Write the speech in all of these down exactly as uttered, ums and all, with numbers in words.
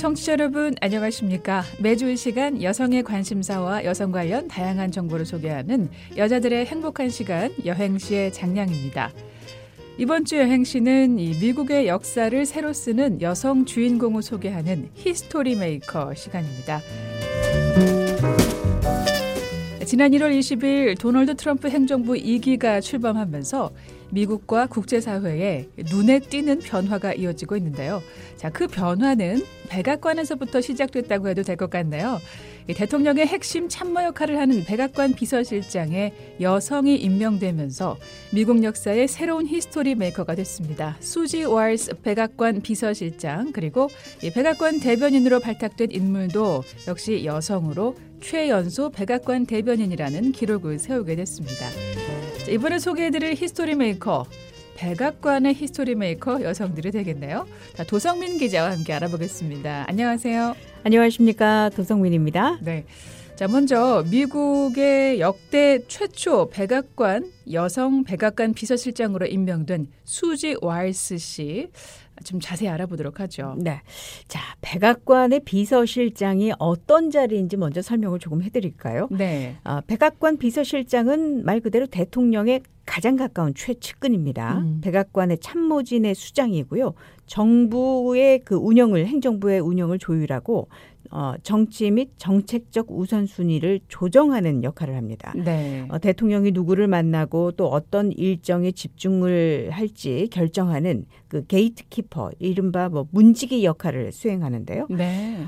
청취자 여러분 안녕하십니까? 매주 이 시간 여성의 관심사와 여성 관련 다양한 정보를 소개하는 여자들의 행복한 시간 여행시의 장량입니다. 이번 주 여행시는 이 미국의 역사를 새로 쓰는 여성 주인공을 소개하는 히스토리 메이커 시간입니다. 지난 일월 이십일 도널드 트럼프 행정부 이 기가 출범하면서 미국과 국제사회에 눈에 띄는 변화가 이어지고 있는데요. 자, 그 변화는 백악관에서부터 시작됐다고 해도 될 것 같네요. 대통령의 핵심 참모 역할을 하는 백악관 비서실장에 여성이 임명되면서 미국 역사의 새로운 히스토리 메이커가 됐습니다. 수지 와일스 백악관 비서실장, 그리고 이 백악관 대변인으로 발탁된 인물도 역시 여성으로 최연소 백악관 대변인이라는 기록을 세우게 됐습니다. 자, 이번에 소개해드릴 히스토리 메이커, 백악관의 히스토리 메이커 여성들이 되겠네요. 자, 도성민 기자와 함께 알아보겠습니다. 안녕하세요. 안녕하십니까. 도성민입니다. 네. 자, 먼저 미국의 역대 최초 백악관 여성 백악관 비서실장으로 임명된 수지 와일스 씨. 좀 자세히 알아보도록 하죠. 네. 자, 백악관의 비서실장이 어떤 자리인지 먼저 설명을 조금 해드릴까요? 네. 어, 백악관 비서실장은 말 그대로 대통령의 가장 가까운 최측근입니다. 음. 백악관의 참모진의 수장이고요. 정부의 그 운영을, 행정부의 운영을 조율하고 어, 정치 및 정책적 우선순위를 조정하는 역할을 합니다. 네. 어, 대통령이 누구를 만나고 또 어떤 일정에 집중을 할지 결정하는 그 게이트키퍼, 이른바 뭐 문지기 역할을 수행하는데요. 네.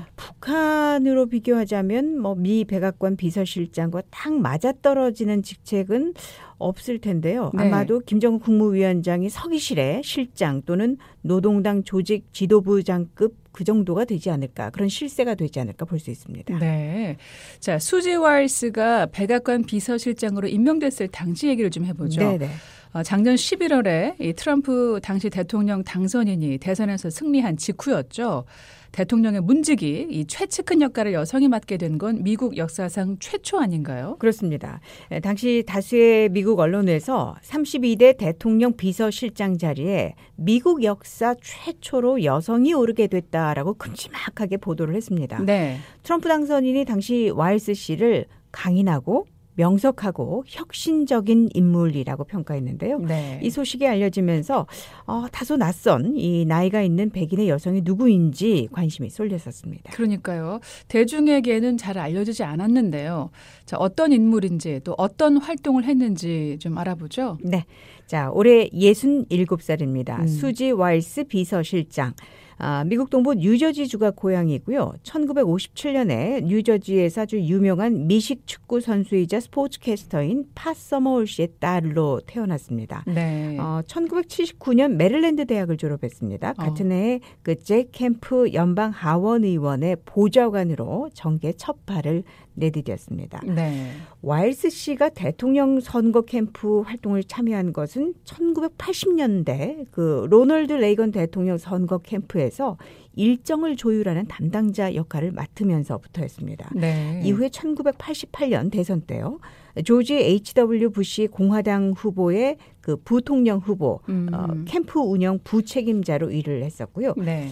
북한으로 비교하자면 뭐 미 백악관 비서실장과 딱 맞아떨어지는 직책은 없을 텐데요. 네. 아마도 김정은 국무위원장이 서기실의 실장 또는 노동당 조직 지도부장급 그 정도가 되지 않을까, 그런 실세가 되지 않을까 볼 수 있습니다. 네. 자, 수지 와일스가 백악관 비서실장으로 임명됐을 당시 얘기를 좀 해보죠. 네네. 어, 작년 십일월에 이 트럼프 당시 대통령 당선인이 대선에서 승리한 직후였죠. 대통령의 문직이 이 최측근 역할을 여성이 맡게 된 건 미국 역사상 최초 아닌가요? 그렇습니다. 당시 다수의 미국 언론에서 삼십이 대 대통령 비서실장 자리에 미국 역사 최초로 여성이 오르게 됐다라고 큼지막하게 보도를 했습니다. 네. 트럼프 당선인이 당시 와일스 씨를 강인하고 명석하고 혁신적인 인물이라고 평가했는데요. 네. 이 소식이 알려지면서 어, 다소 낯선 이 나이가 있는 백인의 여성이 누구인지 관심이 쏠렸었습니다. 그러니까요. 대중에게는 잘 알려지지 않았는데요. 자, 어떤 인물인지 또 어떤 활동을 했는지 좀 알아보죠. 네. 자, 올해 예순일곱 살입니다. 음. 수지 와일스 비서실장. 아, 미국 동부 뉴저지주가 고향이고요. 천구백오십칠 년에 뉴저지에서 아주 유명한 미식 축구 선수이자 스포츠캐스터인 팟 서머홀 씨의 딸로 태어났습니다. 네. 어, 천구백칠십구 년 메릴랜드 대학을 졸업했습니다. 같은 어. 해에 그 잭 캠프 연방 하원 의원의 보좌관으로 정계 첫 발을 내디뎠습니다. 네. 와일스 씨가 대통령 선거 캠프 활동을 참여한 것은 천구백팔십 년대 그 로널드 레이건 대통령 선거 캠프에서 일정을 조율하는 담당자 역할을 맡으면서부터였습니다. 네. 이후에 천구백팔십팔 년 대선 때요. 조지 에이치 더블유 부시 공화당 후보의 그 부통령 후보 음. 어, 캠프 운영 부책임자로 일을 했었고요. 네.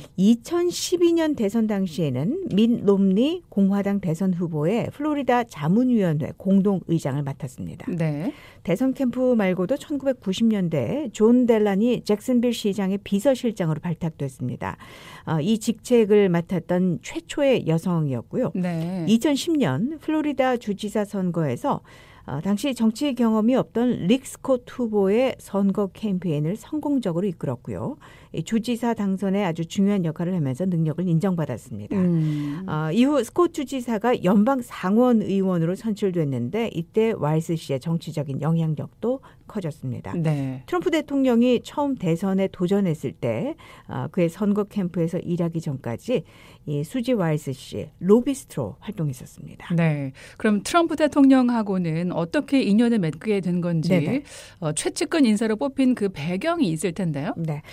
이천십이 년 대선 당시에는 민 롬니 공화당 대선 후보의 플로리다 자문위원회 공동의장을 맡았습니다. 네. 대선 캠프 말고도 천구백구십 년대에 존 델란이 잭슨빌 시장의 비서실장으로 발탁됐습니다. 어, 이 직책을 맡았던 최초의 여성이었고요. 네. 이천십 년 플로리다 주지사 선거에서 어, 당시 정치 경험이 없던 릭 스콧 후보의 선거 캠페인을 성공적으로 이끌었고요. 이 주지사 당선에 아주 중요한 역할을 하면서 능력을 인정받았습니다. 음. 어, 이후 스콧 주지사가 연방 상원 의원으로 선출됐는데 이때 와일스 씨의 정치적인 영향력도 커졌습니다. 네. 트럼프 대통령이 처음 대선에 도전했을 때 어, 그의 선거 캠프에서 일하기 전까지 이 수지 와일스 씨 로비스트로 활동했었습니다. 네. 그럼 트럼프 대통령하고는 어떻게 인연을 맺게 된 건지 어, 최측근 인사로 뽑힌 그 배경이 있을 텐데요. 네. 그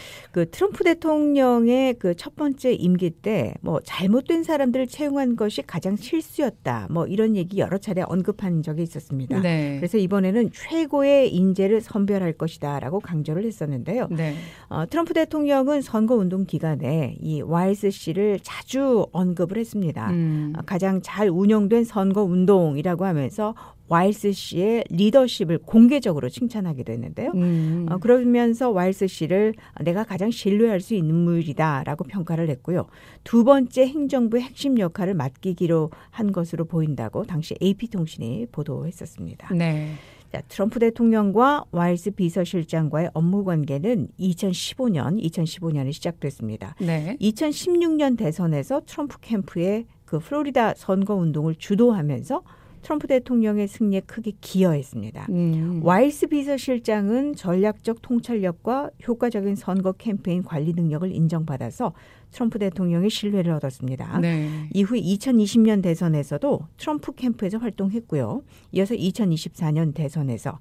그 트럼프 대통령의 그 첫 번째 임기 때 뭐 잘못된 사람들을 채용한 것이 가장 실수였다. 뭐 이런 얘기 여러 차례 언급한 적이 있었습니다. 네. 그래서 이번에는 최고의 인재를 선별할 것이다라고 강조를 했었는데요. 네. 어, 트럼프 대통령은 선거운동 기간에 이 와일스 씨를 자주 언급을 했습니다. 음. 어, 가장 잘 운영된 선거운동이라고 하면서 와일스 씨의 리더십을 공개적으로 칭찬하기도 했는데요. 음. 어, 그러면서 와일스 씨를 내가 가장 신뢰할 수 있는 인물이다라고 평가를 했고요. 두 번째 행정부의 핵심 역할을 맡기기로 한 것으로 보인다고 당시 에이피통신이 보도했었습니다. 네. 자, 트럼프 대통령과 와일스 비서실장과의 업무 관계는 이천십오 년, 이천십오 년에 시작됐습니다. 네. 이천십육 년 대선에서 트럼프 캠프의 그 플로리다 선거운동을 주도하면서 트럼프 대통령의 승리에 크게 기여했습니다. 음. 와일스 비서실장은 전략적 통찰력과 효과적인 선거 캠페인 관리 능력을 인정받아서 트럼프 대통령의 신뢰를 얻었습니다. 네. 이후 이천이십 년 대선에서도 트럼프 캠프에서 활동했고요. 이어서 이천이십사 년 대선에서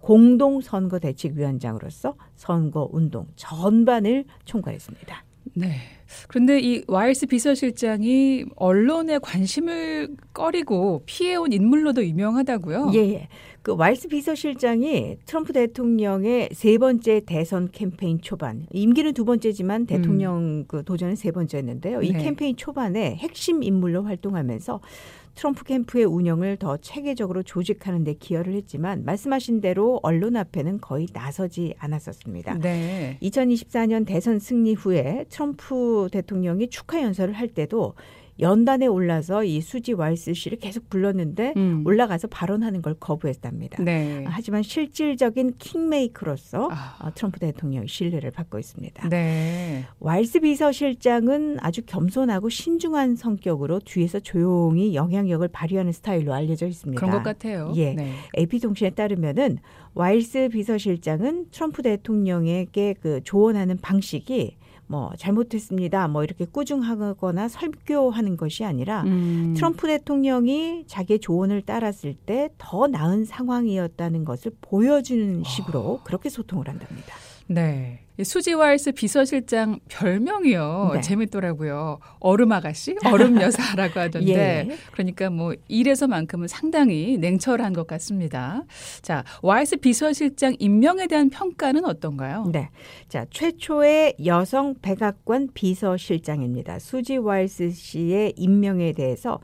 공동선거대책위원장으로서 선거운동 전반을 총괄했습니다. 네. 그런데 이 와일스 비서실장이 언론의 관심을 꺼리고 피해온 인물로도 유명하다고요? 예, 예. 그 와일스 비서실장이 트럼프 대통령의 세 번째 대선 캠페인 초반, 임기는 두 번째지만 대통령 음. 그 도전은 세 번째였는데요. 이 네. 캠페인 초반에 핵심 인물로 활동하면서 트럼프 캠프의 운영을 더 체계적으로 조직하는 데 기여를 했지만 말씀하신 대로 언론 앞에는 거의 나서지 않았었습니다. 네. 이천이십사 년 대선 승리 후에 트럼프 대통령이 축하 연설을 할 때도 연단에 올라서 이 수지 와일스 씨를 계속 불렀는데 음. 올라가서 발언하는 걸 거부했답니다. 네. 하지만 실질적인 킹메이커로서 아. 트럼프 대통령이 신뢰를 받고 있습니다. 네. 와일스 비서실장은 아주 겸손하고 신중한 성격으로 뒤에서 조용히 영향력을 발휘하는 스타일로 알려져 있습니다. 그런 것 같아요. 예. 네. 에이피통신에 따르면은 와일스 비서실장은 트럼프 대통령에게 그 조언하는 방식이 뭐 잘못했습니다. 뭐 이렇게 꾸중하거나 설교하는 것이 아니라 음. 트럼프 대통령이 자기의 조언을 따랐을 때 더 나은 상황이었다는 것을 보여주는 식으로 어. 그렇게 소통을 한답니다. 네. 수지 와일스 비서실장 별명이요. 네. 재밌더라고요. 얼음 아가씨, 얼음 여사라고 하던데. 예. 그러니까 뭐 일에서만큼은 상당히 냉철한 것 같습니다. 자, 와일스 비서실장 임명에 대한 평가는 어떤가요? 네. 자, 최초의 여성 백악관 비서실장입니다. 수지 와일스 씨의 임명에 대해서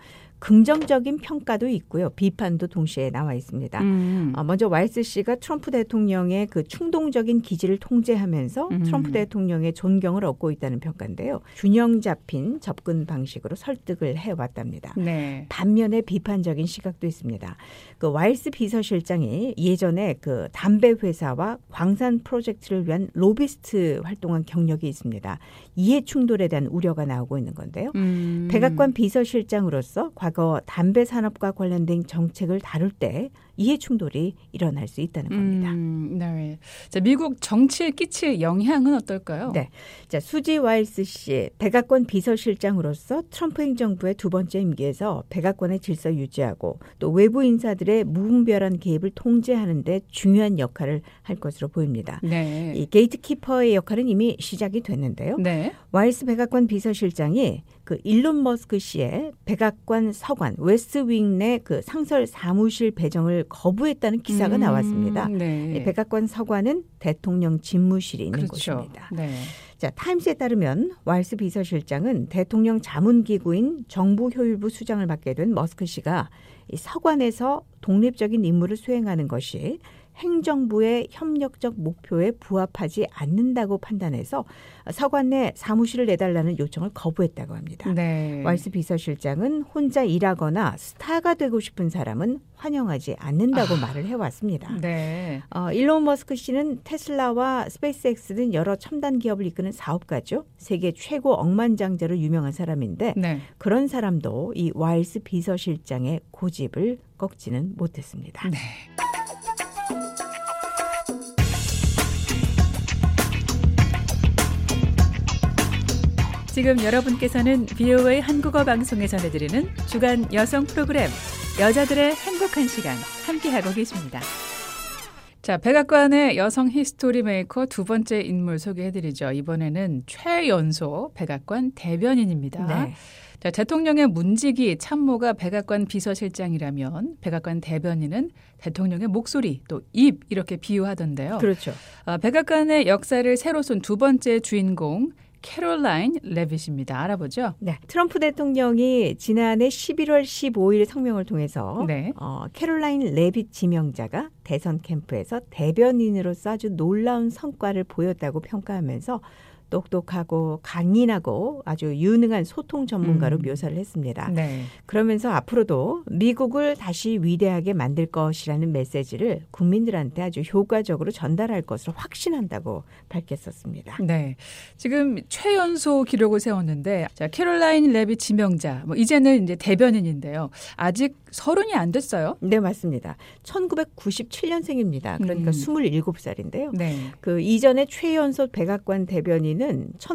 긍정적인 평가도 있고요. 비판도 동시에 나와 있습니다. 음. 어, 먼저 와일스 씨가 트럼프 대통령의 그 충동적인 기질을 통제하면서 음. 트럼프 대통령의 존경을 얻고 있다는 평가인데요. 균형 잡힌 접근 방식으로 설득을 해왔답니다. 네. 반면에 비판적인 시각도 있습니다. 그 와일스 비서실장이 예전에 그 담배 회사와 광산 프로젝트를 위한 로비스트 활동한 경력이 있습니다. 이해 충돌에 대한 우려가 나오고 있는 건데요. 음. 백악관 비서실장으로서 과거 담배 산업과 관련된 정책을 다룰 때 이해 충돌이 일어날 수 있다는 겁니다. 음, 네. 자, 미국 정치에 끼칠 영향은 어떨까요? 네. 자, 수지 와일스 씨 백악관 비서실장으로서 트럼프 행정부의 두 번째 임기에서 백악관의 질서 유지하고 또 외부 인사들의 무분별한 개입을 통제하는 데 중요한 역할을 할 것으로 보입니다. 네. 이 게이트키퍼의 역할은 이미 시작이 됐는데요. 네. 와일스 백악관 비서실장이 그 일론 머스크 씨의 백악관 서관 웨스트윙 내 그 상설 사무실 배정을 거부했다는 기사가 음, 나왔습니다. 네. 백악관 서관은 대통령 집무실이 있는 그렇죠. 곳입니다. 네. 자, 타임스에 따르면 와일스 비서실장은 대통령 자문기구인 정부효율부 수장을 맡게 된 머스크 씨가 이 서관에서 독립적인 임무를 수행하는 것이 행정부의 협력적 목표에 부합하지 않는다고 판단해서 서관 내 사무실을 내달라는 요청을 거부했다고 합니다. 네. 와일스 비서실장은 혼자 일하거나 스타가 되고 싶은 사람은 환영하지 않는다고 아, 말을 해왔습니다. 네. 어, 일론 머스크 씨는 테슬라와 스페이스X 등 여러 첨단 기업을 이끄는 사업가죠. 세계 최고 억만장자로 유명한 사람인데 네. 그런 사람도 이 와일스 비서실장의 고집을 꺾지는 못했습니다. 네. 지금 여러분께서는 비오에이 한국어 방송에 전해드리는 주간 여성 프로그램 여자들의 행복한 시간 함께하고 계십니다. 자, 백악관의 여성 히스토리 메이커 두 번째 인물 소개해드리죠. 이번에는 최연소 백악관 대변인입니다. 네. 자, 대통령의 문지기 참모가 백악관 비서실장이라면 백악관 대변인은 대통령의 목소리 또 입 이렇게 비유하던데요. 그렇죠. 어, 백악관의 역사를 새로 쓴 두 번째 주인공 캐롤라인 레빗입니다. 알아보죠. 네, 트럼프 대통령이 지난해 십일월 십오일 성명을 통해서 네. 어, 캐롤라인 레빗 지명자가 대선 캠프에서 대변인으로서 아주 놀라운 성과를 보였다고 평가하면서 똑똑하고 강인하고 아주 유능한 소통 전문가로 음. 묘사를 했습니다. 네. 그러면서 앞으로도 미국을 다시 위대하게 만들 것이라는 메시지를 국민들한테 아주 효과적으로 전달할 것으로 확신한다고 밝혔었습니다. 네, 지금 최연소 기록을 세웠는데 자, 캐롤라인 레빗 지명자, 뭐 이제는 이제 대변인인데요. 아직 서른이 안 됐어요? 네, 맞습니다. 천구백구십칠년생입니다. 그러니까 음. 스물일곱 살인데요. 네. 그 이전에 최연소 백악관 대변인은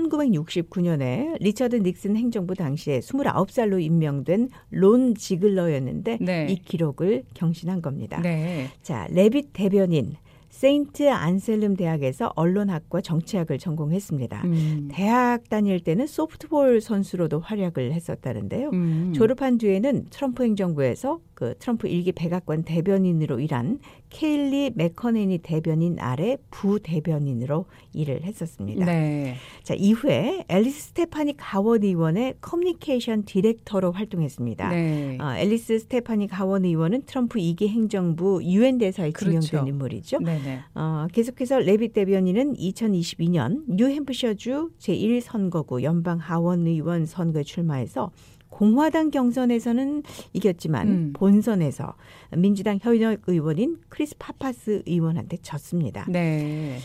천구백육십구년에 리처드 닉슨 행정부 당시에 스물아홉 살로 임명된 론 지글러였는데 네. 이 기록을 경신한 겁니다. 네. 자, 레빗 대변인. 세인트 안셀름 대학에서 언론학과 정치학을 전공했습니다. 음. 대학 다닐 때는 소프트볼 선수로도 활약을 했었다는데요. 음. 졸업한 뒤에는 트럼프 행정부에서 그 트럼프 일기 백악관 대변인으로 일한 케일리 맥커네니 대변인 아래 부대변인으로 일을 했었습니다. 네. 자, 이후에 앨리스 스테파니 가원 의원의 커뮤니케이션 디렉터로 활동했습니다. 네. 어, 앨리스 스테파니 가원 의원은 트럼프 이기 행정부 유엔 대사에 지명된 그렇죠. 인물이죠. 네네. 어, 계속해서 레빗 대변인은 이천이십이년 뉴햄프셔주 제일 선거구 연방 하원 의원 선거에 출마해서 공화당 경선에서는 이겼지만 음. 본선에서 민주당 현역 의원인 크리스 파파스 의원한테 졌습니다. 네.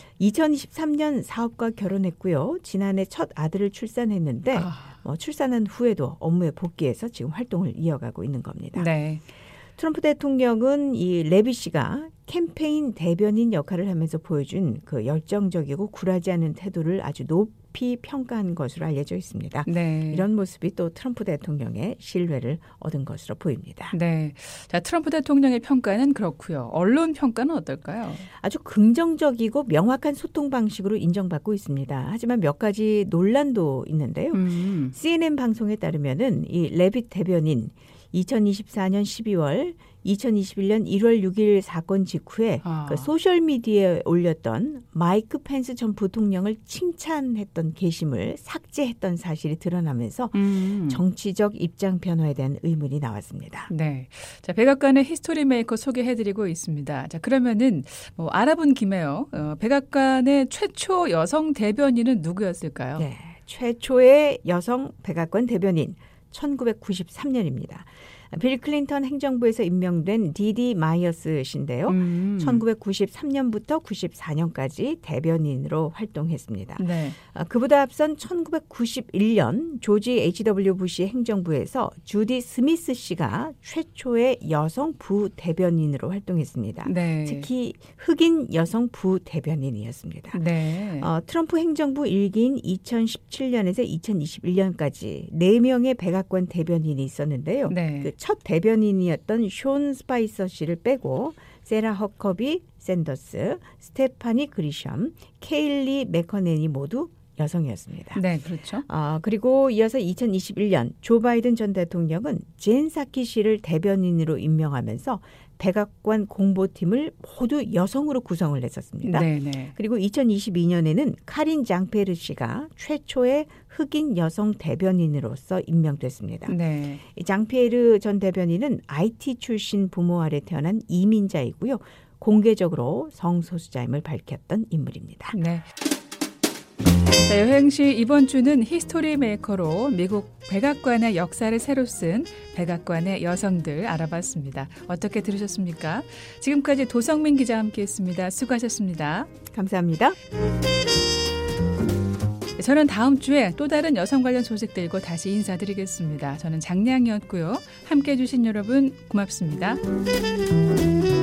이천이십삼년 사업과 결혼했고요. 지난해 첫 아들을 출산했는데 아. 어, 출산한 후에도 업무에 복귀해서 지금 활동을 이어가고 있는 겁니다. 네. 트럼프 대통령은 이 레빗 씨가 캠페인 대변인 역할을 하면서 보여준 그 열정적이고 굴하지 않은 태도를 아주 높이 평가한 것으로 알려져 있습니다. 네. 이런 모습이 또 트럼프 대통령의 신뢰를 얻은 것으로 보입니다. 네. 자, 트럼프 대통령의 평가는 그렇고요. 언론 평가는 어떨까요? 아주 긍정적이고 명확한 소통 방식으로 인정받고 있습니다. 하지만 몇 가지 논란도 있는데요. 음. 씨엔엔 방송에 따르면은 이 레빗 대변인 이천이십사년 십이월, 이천이십일년 일월 육일 사건 직후에 아. 그 소셜미디어에 올렸던 마이크 펜스 전 부통령을 칭찬했던 게시물 삭제했던 사실이 드러나면서 음. 정치적 입장 변화에 대한 의문이 나왔습니다. 네. 자, 백악관의 히스토리 메이커 소개해드리고 있습니다. 자, 그러면은 뭐 알아본 김에요. 어, 백악관의 최초 여성 대변인은 누구였을까요? 네, 최초의 여성 백악관 대변인 천구백구십삼년입니다. 빌 클린턴 행정부에서 임명된 디디 마이어스 씨인데요. 음. 천구백구십삼년부터 구십사년까지 대변인으로 활동했습니다. 네. 그보다 앞선 천구백구십일년 조지 에이치 더블유 부시 행정부에서 주디 스미스 씨가 최초의 여성 부대변인으로 활동했습니다. 네. 특히 흑인 여성 부대변인이었습니다. 네. 어, 트럼프 행정부 일기인 이천십칠년에서 이천이십일년까지 네 명의 백악관 대변인이 있었는데요. 네. 그 첫 대변인이었던 숀 스파이서 씨를 빼고 세라 허커비 샌더스, 스테파니 그리샴, 케일리 맥커넨이 모두 여성이었습니다. 네, 그렇죠. 아, 그리고 이어서 이천이십일년 조 바이든 전 대통령은 젠 사키 씨를 대변인으로 임명하면서 백악관 공보팀을 모두 여성으로 구성을 했었습니다. 네, 네. 그리고 이천이십이년에는 카린 장페르 씨가 최초의 흑인 여성 대변인으로서 임명됐습니다. 네. 이 장페르 전 대변인은 아이티 출신 부모 아래 태어난 이민자이고요. 공개적으로 성소수자임을 밝혔던 인물입니다. 네. 자, 여행시 이번 주는 히스토리 메이커로 미국 백악관의 역사를 새로 쓴 백악관의 여성들 알아봤습니다. 어떻게 들으셨습니까? 지금까지 도성민 기자와 함께했습니다. 수고하셨습니다. 감사합니다. 저는 다음 주에 또 다른 여성 관련 소식 들고 다시 인사드리겠습니다. 저는 장량이었고요. 함께해 주신 여러분 고맙습니다.